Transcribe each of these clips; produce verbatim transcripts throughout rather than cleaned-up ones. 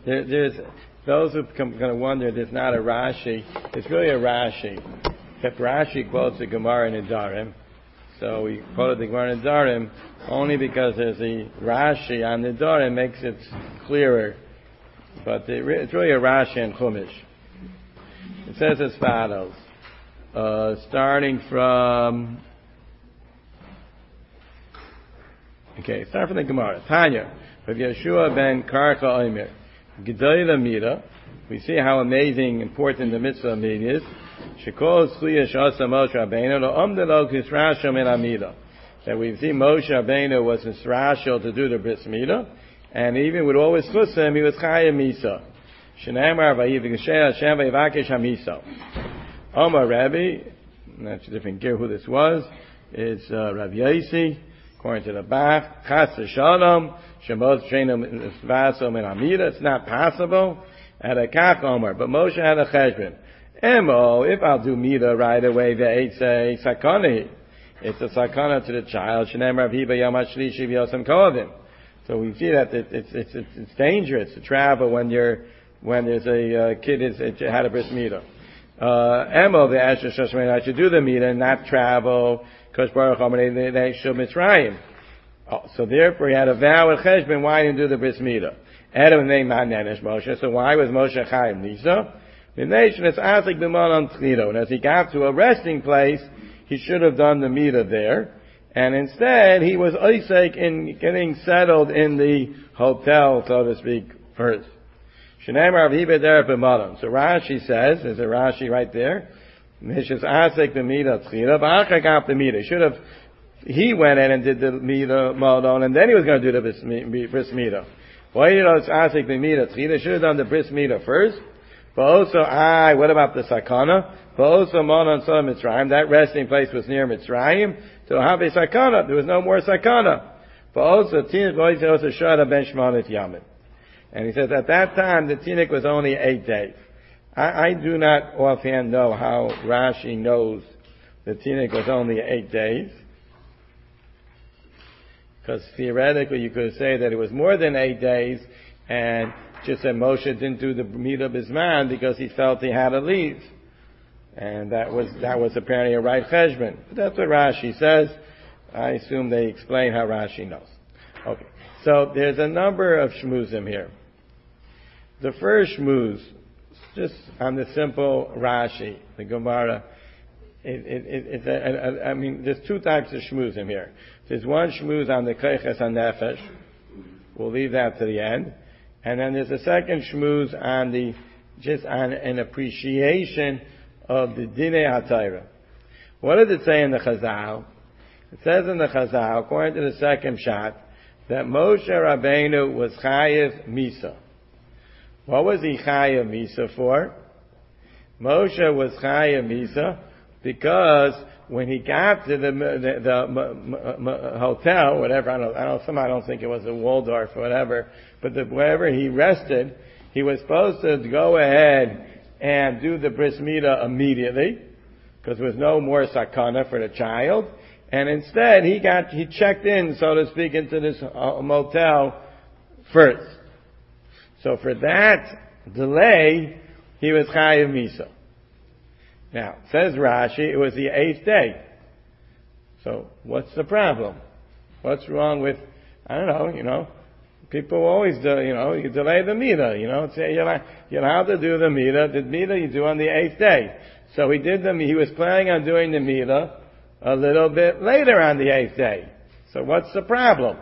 there, there's those who are going to wonder there's not a Rashi. It's really a Rashi. Except Rashi quotes the Gemara in Nedarim. So we quoted the Gemara in Nedarim only because there's a Rashi on Nedarim makes it clearer. But it's really a Rashi and Chumash. It says as follows. Uh, starting from... Okay, start from the Gemara. Tanya, of Yeshua ben Karcha Omer, Gedei Lamida. We see how amazing, important the mitzvah of Midah is. Shekol Tzliya Shasa Moshe Rabbeinu Lo Omdelo Kisrashel Min Amida. That we see Moshe Rabbeinu was Kisrashel to do the Bris Midah, and even with all his chusim, he was Chayim Misa. Shenamar Vayiv Geshe Hashem Vayivakesh Hamisa. Omar Rabbi, that's a different gear who this was. It's uh, Rabbi Yosi. According to the Bach, Chas Shalom, Shemos Sheinu Vaso Min Amida. It's not possible. At a Kach Omer, but Moshe had a cheshbon. Emo, if I'll do Mida right away, the eight say sakani. It's a sakana to the child. Shenem Rav Hiba Yom HaShlishi V'Yosem Kodim. So we see that it, it's, it's it's it's dangerous to travel when you're when there's a uh, kid is it had a bris Mida. Emo the Asher Shoshman, I should do the Mida and not travel. Kosh Baruch Omer they they should Mitzrayim. Oh, so therefore he had a vow at cheshbon. Why didn't do the bris Mida? Adam named Mananesh Moshe. So why was Moshe Chaim Nisa? The nation is asik b'malan tchido. And as he got to a resting place, he should have done the Mida there. And instead, he was Isaac in getting settled in the hotel, so to speak, first. Shenamar Avhiba der b'malan. So Rashi says, there's a Rashi right there. Mishas asik b'mida tchido. V'achak ap the Mida. He should have, he went in and did the Mida Malon, and then he was going to do the Bris Mida. Why you know it's asik b'mida tchido? Should have done the Bris Mida first. But also, I, what about the Sakana? But also, Mon and Sodom Mitzrayim, that resting place was near Mitzrayim. So, have a Sakana. There was no more Sakana. But also, Tinik was also Shada Ben Shmonit Yamin. And he says, at that time, the Tinik was only eight days. I, I do not offhand know how Rashi knows the Tinik was only eight days. Because theoretically, you could say that it was more than eight days, and just that Moshe didn't do the Mida Bisman because he felt he had to leave. And that was, that was apparently a right cheshbon. But that's what Rashi says. I assume they explain how Rashi knows. Okay. So there's a number of shmuzim here. The first shmuz, just on the simple Rashi, the Gemara, it, it, it, it's a, a, I mean, there's two types of shmuzim here. There's one shmuz on the Keiches HaNefesh. We'll leave that to the end. And then there's a second shmuz on the, just on an appreciation of the Dinei HaTorah. What does it say in the Chazal? It says in the Chazal, according to the second shot, that Moshe Rabbeinu was Chayev Misa. What was he Chayev Misa for? Moshe was Chayev Misa because when he got to the, the, the m- m- m- hotel, whatever, I don't, I don't, somehow I don't think it was a Waldorf or whatever, but the, wherever he rested, he was supposed to go ahead and do the bris midah immediately, because there was no more sakana for the child, and instead he got, he checked in, so to speak, into this uh, motel first. So for that delay, he was chayav misa. Now, says Rashi, it was the eighth day. So, what's the problem? What's wrong with, I don't know, you know, people always do, you know, you delay the midah, you know, say you'll, you'll have to do the midah, the midah you do on the eighth day. So he did the, he was planning on doing the midah a little bit later on the eighth day. So what's the problem?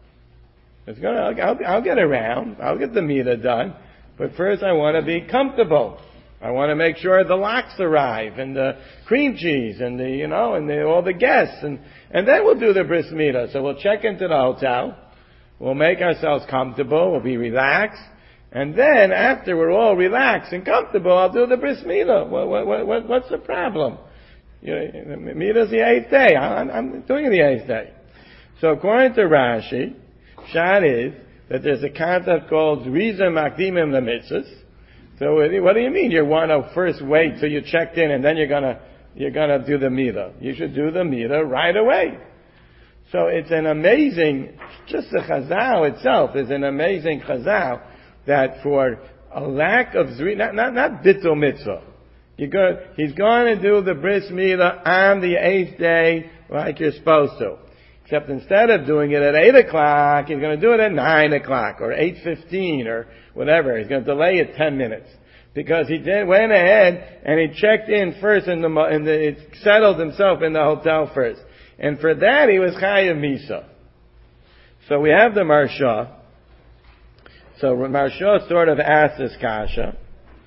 It's gonna, I'll, I'll, I'll get around, I'll get the midah done, but first I want to be comfortable. I want to make sure the lox arrive and the cream cheese and the, you know, and the, all the guests, and, and then we'll do the bris midah. So we'll check into the hotel, we'll make ourselves comfortable, we'll be relaxed, and then after we're all relaxed and comfortable, I'll do the bris midah. What, what, what, what's the problem? You know, midah's the eighth day. I'm, I'm doing it the eighth day. So according to Rashi, Shad is that there's a concept called Riza Makdimim Lemitzvahs. So what do you mean you want to first wait till you checked in and then you're gonna you're gonna do the midah? You should do the midah right away. So it's an amazing, just the chazal itself is an amazing chazal that for a lack of zri, not not not bittul mitzvah, you go, he's going to do the bris milah on the eighth day like you're supposed to. Except instead of doing it at eight o'clock, he's going to do it at nine o'clock or eight fifteen or whatever. He's going to delay it ten minutes. Because he did, went ahead and he checked in first in the, in the, it settled himself in the hotel first. And for that he was chayav misa. So we have the Marsha. So Marsha sort of asks this kasha.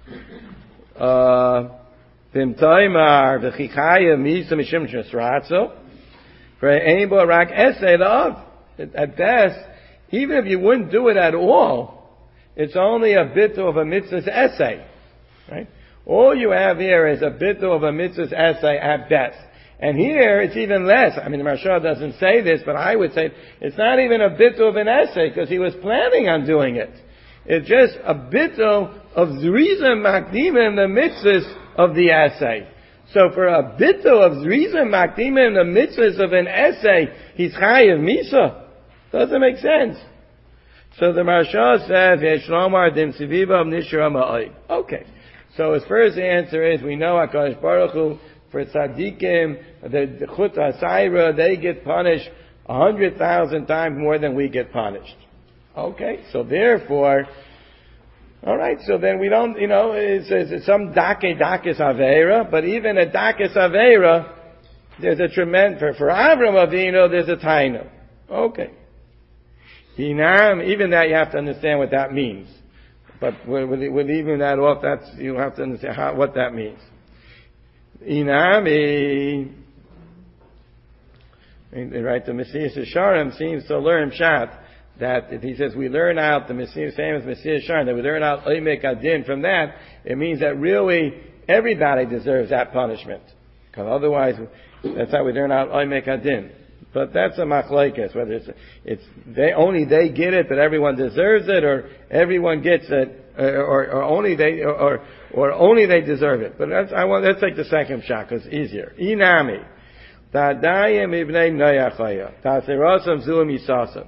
V'imtoimar v'chichayav misa mishim shesratzo. For anybody rak essay love. At best, even if you wouldn't do it at all, it's only a bit of a mitzvah's essay. Right? All you have here is a bit of a mitzvah's essay at best. And here it's even less. I mean, the Marsha doesn't say this, but I would say it's not even a bit of an essay because he was planning on doing it. It's just a bit of zriza makdima in the mitzvahs of the essay. So for a bit of zriza makdima in the mitzvahs of an essay, he's chayav misa. Doesn't make sense. So the Marsha says, Yeshlomar dim siviva nishra ma'ay. Okay. So his first answer is, we know HaKadosh Baruch Hu, for tzaddikim, the chut ha'sayra, they get punished a hundred thousand times more than we get punished. Okay, so therefore, alright, so then we don't, you know, it's, it's some dake dakis avera, but even a dakis avera, there's a tremendous, for, for Avram Avinu, there's a tainu. Okay. Hinam, even that you have to understand what that means. But with, with, with even that off, that's, you have to understand how, what that means. Inami, right, the Messias Sharem seems to learn Pshat, that if he says we learn out the Messias, famous Messias Sharem, that we learn out Oimek Adin from that, it means that really everybody deserves that punishment. Because otherwise, that's how we learn out Oimek Adin. But that's a machlokes, whether it's, it's, they, only they get it, but everyone deserves it, or everyone gets it, or, or, or only they, or, or only they deserve it. But that's, I want, let's take the second shot, because it's easier. Inami. Ta'adayim ibnei noyachaya. Ta'asirosam zuim yisasam.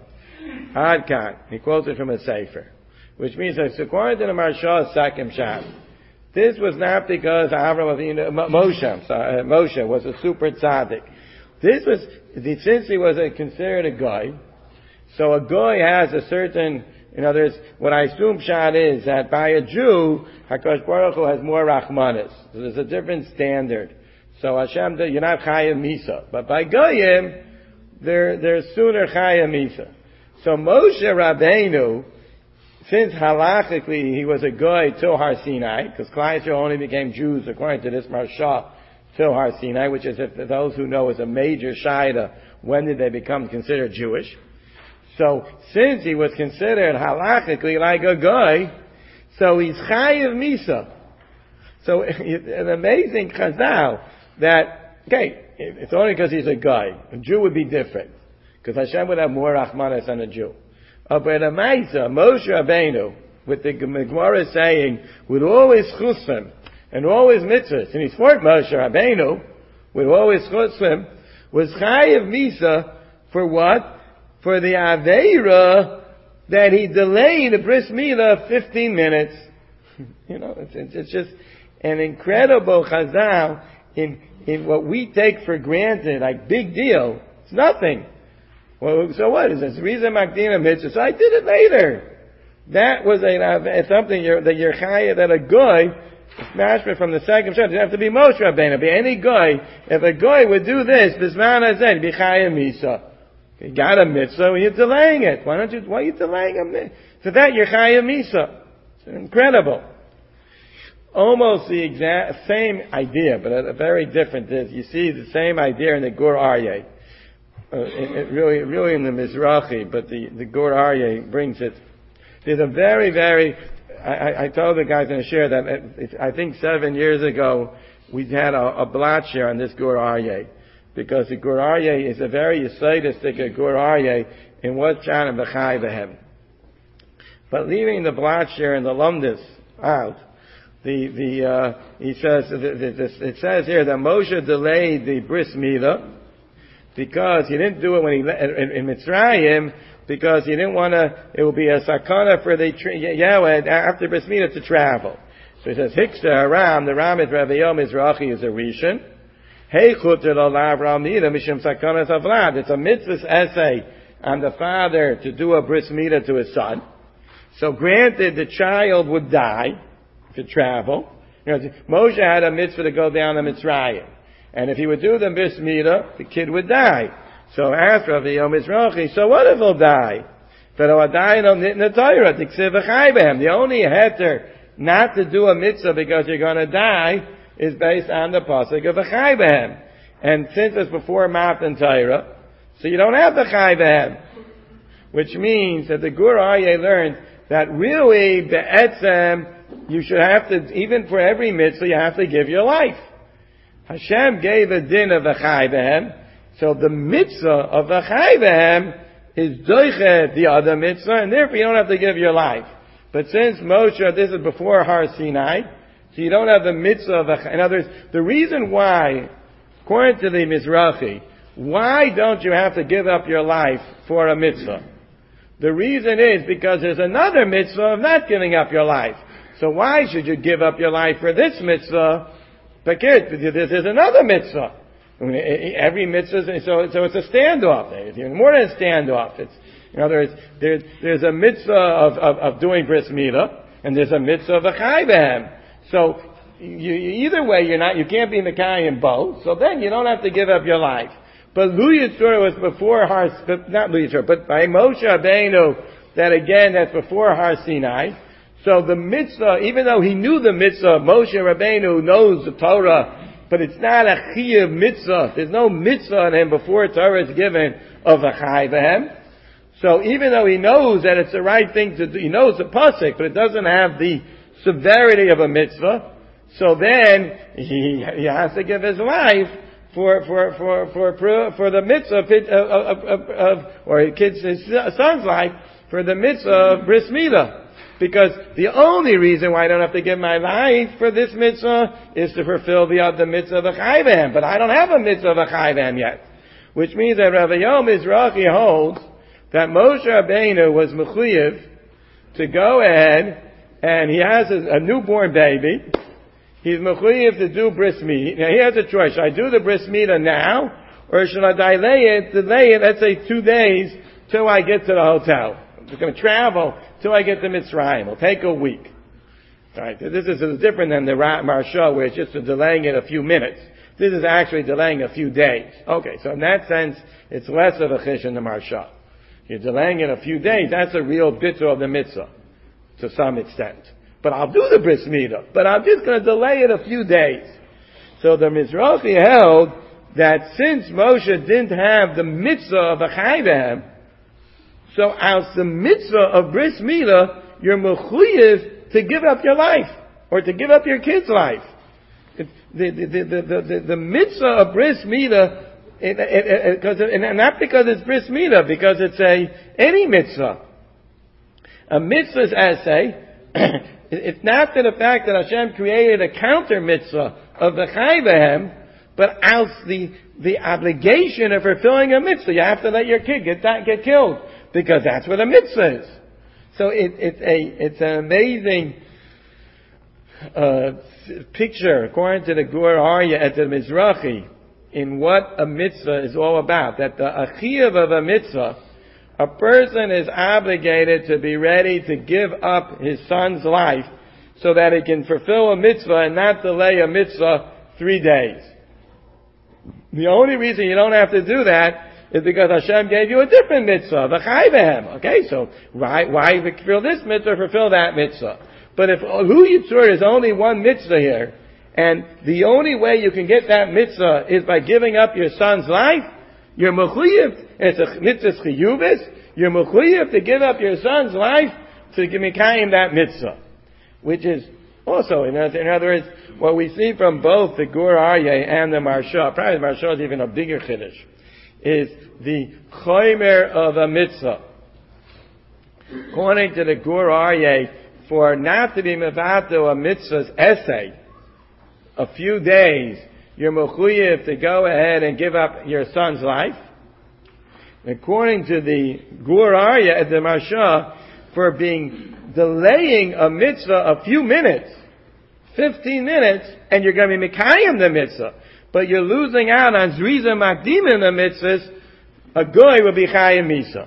Adkan. He quotes it from a sefer. Which means that according to the Marsha's second shot, this was not because Avram Avinu, Moshe, sorry, Moshe was a super tzaddik. This was, since he was a, considered a guy, so a guy has a certain, in other words, what I assume Pshat is that by a Jew, HaKadosh Baruch Hu has more Rachmanis. So there's a different standard. So Hashem, you're not Chayim Misa. But by Goyim, they're, they're sooner Chayim Misa. So Moshe Rabbeinu, since halachically he was a guy till Har Sinai, because Klal Yisrael only became Jews according to this Marsha, till Har Sinai, which is, if those who know, is a major shaida. When did they become considered Jewish? So, since he was considered halachically like a guy, so he's chayiv misa. So, an amazing chazal that, okay, it's only because he's a guy. A Jew would be different, because Hashem would have more rachmanas than a Jew. Uh, but a Maisa, Moshe Rabbeinu, with the Gemara saying, with always chusim, and always mitzvahs, and he's for Moshe Rabbeinu, with always chutzim, was chayiv misa for what? For the aveira that he delayed the bris milah fifteen minutes. You know, it's, it's, it's just an incredible chazal in in what we take for granted, like big deal. It's nothing. Well, so what is this? Reason makdina mitzvah. So I did it later. That was a something you're, that you're chayiv, that a guy. Mashma from the second shot. It doesn't have to be Moshe Rabbeinu. Be any guy. If a guy would do this, bisman hazeh, be chayim misa. You got a mitzvah, you're delaying it. Why don't you? Why are you delaying a mitzvah? For that, you're chayim misa. It's incredible. Almost the exact same idea, but a, a very different. You see the same idea in the Gur Aryeh. Uh, it, it really, really in the Mizrahi, but the the Gur Aryeh brings it. There's a very, very. I, I told the guys in the share that it, I think seven years ago we had a, a blot share on this Gur Aryeh, because the Gur Aryeh is a very yisaidistic Gur Aryeh in what Chan and B'chai B'hem. But leaving the blot share and the lumdis out, the the uh, he says the, the, the, it says here that Moshe delayed the bris milah because he didn't do it when he in, in Mitzrayim because he didn't want to, it would be a sakana for the Yahweh after bris milah to travel. So he says, Hiksta Haram, the Ram is Ravayom Mizrachi is a Rishon. Hey chuter lo Avram Nida mishum sakanas avlad. It's a mitzvah essay on the father to do a bris milah to his son. So granted, the child would die to travel. You know, Moshe had a mitzvah to go down to Mitzrayim. And if he would do the bris milah, the kid would die. So asked Ravayom Mizrachi, so what if he'll die? The only heter not to do a mitzvah because you're going to die is based on the pasuk of the Chai Behem. And since it's before Matan Torah, so you don't have the Chai Behem. Which means that the Gur Aryeh learned that really, be'etzem, you should have to, even for every mitzvah, you have to give your life. Hashem gave a din of the Chai Behem, so the mitzvah of the Chai Behem is doichet the other mitzvah, and therefore you don't have to give your life. But since Moshe, this is before Har Sinai, so you don't have the mitzvah of the, in other words, the reason why, according to the Mizrachi, why don't you have to give up your life for a mitzvah? The reason is because there's another mitzvah of not giving up your life. So why should you give up your life for this mitzvah? Because there's another mitzvah. I mean, every mitzvah, so, so it's a standoff. It's even more than a standoff. It's, in other words, there's, there's a mitzvah of, of, of doing bris milah, and there's a mitzvah of a chai behem. So, you, either way, you're not, you can't be Mekai in both, so then you don't have to give up your life. But Lu Yitzur was before Har, not Lu Yitzur, but by Moshe Rabbeinu, that again, that's before Har Sinai. So the mitzvah, even though he knew the mitzvah, Moshe Rabbeinu knows the Torah, but it's not a chiyuv mitzvah. There's no mitzvah on him before Torah is given of a chai behem. So even though he knows that it's the right thing to do, he knows the pasuk, but it doesn't have the severity of a mitzvah. So then he, he has to give his life for for for for for, for the mitzvah of, of, of, of or his kid's his son's life for the mitzvah of bris milah. Because the only reason why I don't have to give my life for this mitzvah is to fulfill the other mitzvah of a chai behem. But I don't have a mitzvah of a chai behem yet. Which means that Ravayom Mizrachi holds that Moshe Rabbeinu was mechuyev to go ahead and he has a, a newborn baby. He's mechuyev to do bris milah. Now he has a choice. Should I do the bris milah now, or should I delay it, delay it, let's say two days, till I get to the hotel? I'm going to travel till I get to Mitzrayim. It'll take a week. All right. This is different than the Marsha, where it's just delaying it a few minutes. This is actually delaying a few days. Okay, so in that sense, it's less of a chish in the Marsha. You're delaying it a few days. That's a real bitter of the mitzvah, to some extent. But I'll do the bris milah. But I'm just going to delay it a few days. So the Mizrachi held that since Moshe didn't have the mitzvah of a chai behem, so as the mitzvah of bris milah, you're mechuyev to give up your life, or to give up your kid's life. It, the, the, the, the, the, the mitzvah of bris milah, it, it, it, it, and not because it's bris milah, because it's a any mitzvah. A mitzvah's essay, it's not to the fact that Hashem created a counter mitzvah of the chai behem, but as the the obligation of fulfilling a mitzvah, you have to let your kid get that, get killed. Because that's what a mitzvah is. So it, it's a it's an amazing uh, picture, according to the Gur Aryeh at the Mizrachi, in what a mitzvah is all about. That the achiyuv of a mitzvah, a person is obligated to be ready to give up his son's life so that he can fulfill a mitzvah and not delay a mitzvah three days. The only reason you don't have to do that is because Hashem gave you a different mitzvah, the chai behem. Okay, so why why fulfill this mitzvah, fulfill that mitzvah? But if Lu Yitzur is only one mitzvah here, and the only way you can get that mitzvah is by giving up your son's life, you're mechuyev, it's a mitzvah chiyuvis, you're mechuyev to give up your son's life to give Mikayim that mitzvah. Which is also, in other, in other words, what we see from both the Gur Aryeh and the Marsha, probably the Marsha is even a bigger chiddush, is the chomer of a mitzvah. According to the Gur Aryeh, for not to be mevato a mitzvah's essay, a few days, you're mechuyev to go ahead and give up your son's life. According to the Gur Arya at the Marsha, for being delaying a mitzvah a few minutes, fifteen minutes, and you're going to be Mekayim the mitzvah, but you're losing out on Zriza Makdim in the mitzvahs, a goy will be Chayim Misa.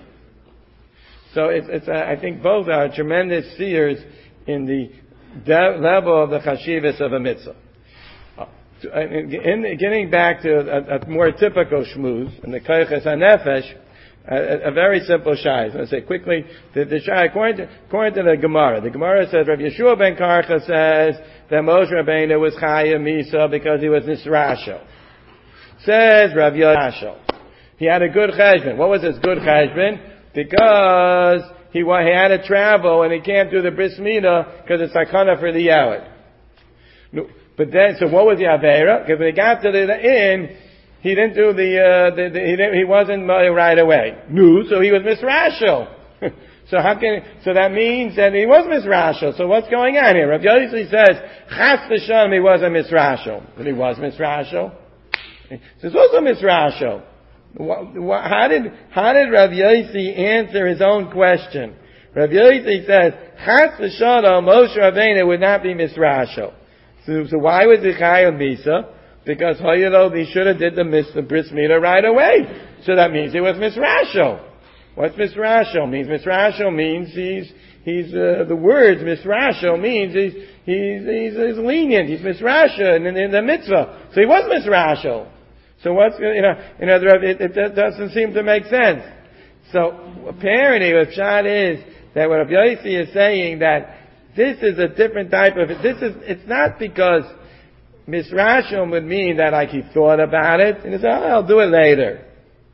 So it's, it's uh, I think both are tremendous seers in the de- level of the Chashivas of a mitzvah. Uh, in, in, getting back to a, a more typical shmooze, in the Koyches HaNefesh, a, a very simple shai. So I say quickly, the, the shai, according to, according to the Gemara, the Gemara says, Rav Yeshua ben Karcha says that Moshe Rabbeinu was Chayim Misa because he was Nisrasho. Says Rav Yashal, he had a good cheshbon. What was his good cheshbon? Because he, he had to travel and he can't do the bris milah because it's sakana for the yelad. No, but then, so what was the avera? Because when he got to the, the inn, he didn't do the, uh, the, the he, didn't, he wasn't right away. No, so he was misrashel. So how can, so that means that he was misrashel. So what's going on here? Rav Yossi says, chas v'shalom, he was a misrashel. But he was misrashel. He says, also misrashel. How did, how did Rav Yossi answer his own question? Rav Yossi says, chas v'shalom, Moshe Rabbeinu would not be misrashel. So, so why was it Chayil Misa? Because Hoyelo, he should have did the, the bris milah right away. So that means he was misrashel. What's misrashel means? Misrashel means he's, he's, uh, the words misrashel means he's, he's, he's, he's lenient. He's misrashel in, in the mitzvah. So he was misrashel. So what's, you know, in other words, it, it doesn't seem to make sense. So apparently what shot is that what Rav Yossi is saying that this is a different type of, this is, it's not because misrashel would mean that like he thought about it and he said, oh, I'll do it later.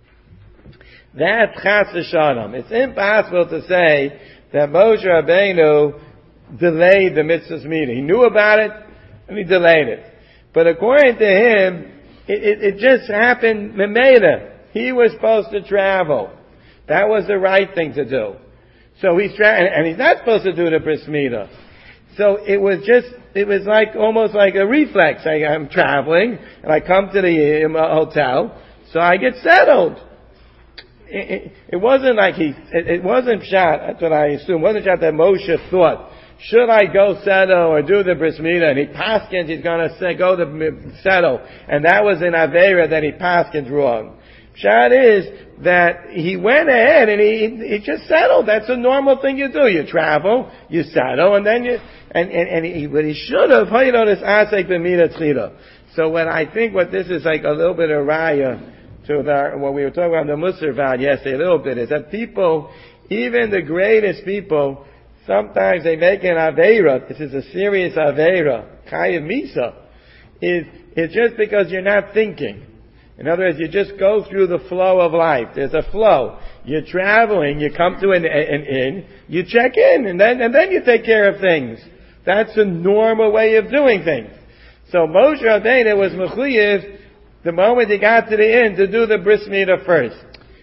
That's chas v'shalom. It's impossible to say that Moshe Rabbeinu delayed the mitzvah's meeting. He knew about it and he delayed it. But according to him, It, it, it just happened, Memeda. He was supposed to travel. That was the right thing to do. So he's tra- and he's not supposed to do the bris milah. So it was just, it was like, almost like a reflex. I, I'm traveling, and I come to the um, hotel, so I get settled. It, it, it wasn't like he, it, it wasn't shot, that's what I assume, it wasn't shot that Moshe thought, should I go settle or do the bris milah? And he paskins, he's going to say, go to settle. And that was an avera that he paskins wrong. Shad is that he went ahead and he, he just settled. That's a normal thing you do. You travel, you settle, and then you, and, and, and he, but he should have, how you know this asek b'midah tzchila. So when I think what this is like a little bit of raya to the, what we were talking about the Musar Val yesterday, a little bit, is that people, even the greatest people, sometimes they make an aveira. This is a serious aveira. Chayiv Misa is is just because you're not thinking. In other words, you just go through the flow of life. There's a flow. You're traveling. You come to an, an inn. You check in, and then and then you take care of things. That's a normal way of doing things. So Moshe Rabbeinu was mechuyev the moment he got to the inn to do the bris milah first.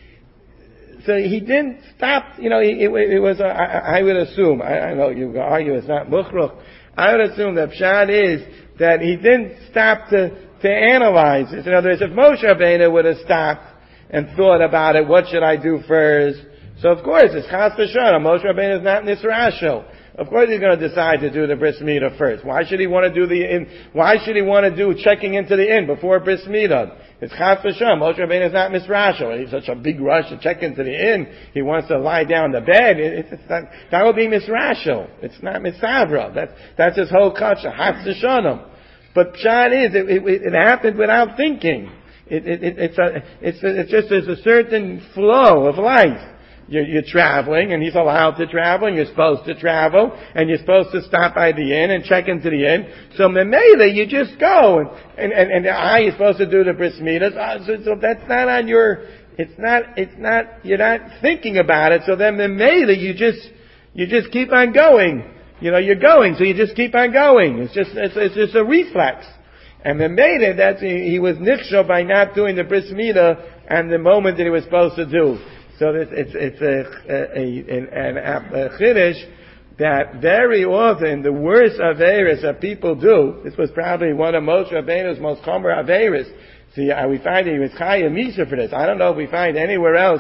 So he didn't stop, you know, it, it was, a, I, I would assume, I, I know you argue it's not mukhruch, I would assume that pshat is that he didn't stop to, to analyze it. In other words, if Moshe Rabbeinu would have stopped and thought about it, what should I do first? So of course, it's chas v'shalom. Moshe Rabbeinu is not nisrasho. Of course he's going to decide to do the bris milah first. Why should he want to do the in, why should he want to do checking into the inn before bris milah? It's chas v'shalom. Moshe Rabbeinu is not misrashel. He's such a big rush to check into the inn. He wants to lie down the bed. It, it's not, that would be misrashel. It's not misavra. That's, that's his whole kasha. Chas v'shalom. But pshat is, it, it, it happened without thinking. It, it, it, it's a, it's a, it's just, there's a certain flow of life. You're, you're traveling, and he's allowed to travel, and you're supposed to travel, and you're supposed to stop by the inn and check into the inn. So memele, you just go, and and and, and ah, you're supposed to do the bris milah. Uh, so, so that's not on your. It's not. It's not. You're not thinking about it. So then memele, you just you just keep on going. You know, you're going, so you just keep on going. It's just it's, it's just a reflex. And memele, that's he, he was nichshel by not doing the bris milah and the moment that he was supposed to do. So this, it's, it's a, a, a, an, a chiddush that very often the worst averis that people do, this was probably one of Moshe Rabbeinu's most chomer averis. See, we find he was Chayim Misa for this. I don't know if we find anywhere else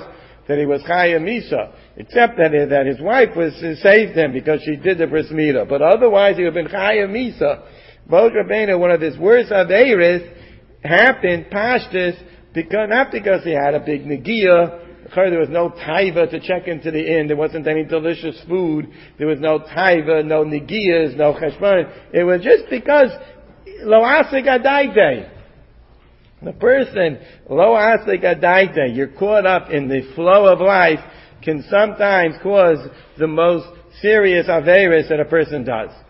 that he was Chaya Misa, except that, that his wife was saved him because she did the bris milah. But otherwise, he would have been Chaya Misa. Moshe Rabbeinu, one of his worst Averis, happened, Pashtus, because, not because he had a big Negiah. There was no taiva to check into the inn. There wasn't any delicious food. There was no taiva, no Negiahs, no cheshbon. It was just because lo asik adaite. The person, lo asik adaite, you're caught up in the flow of life, can sometimes cause the most serious averis that a person does.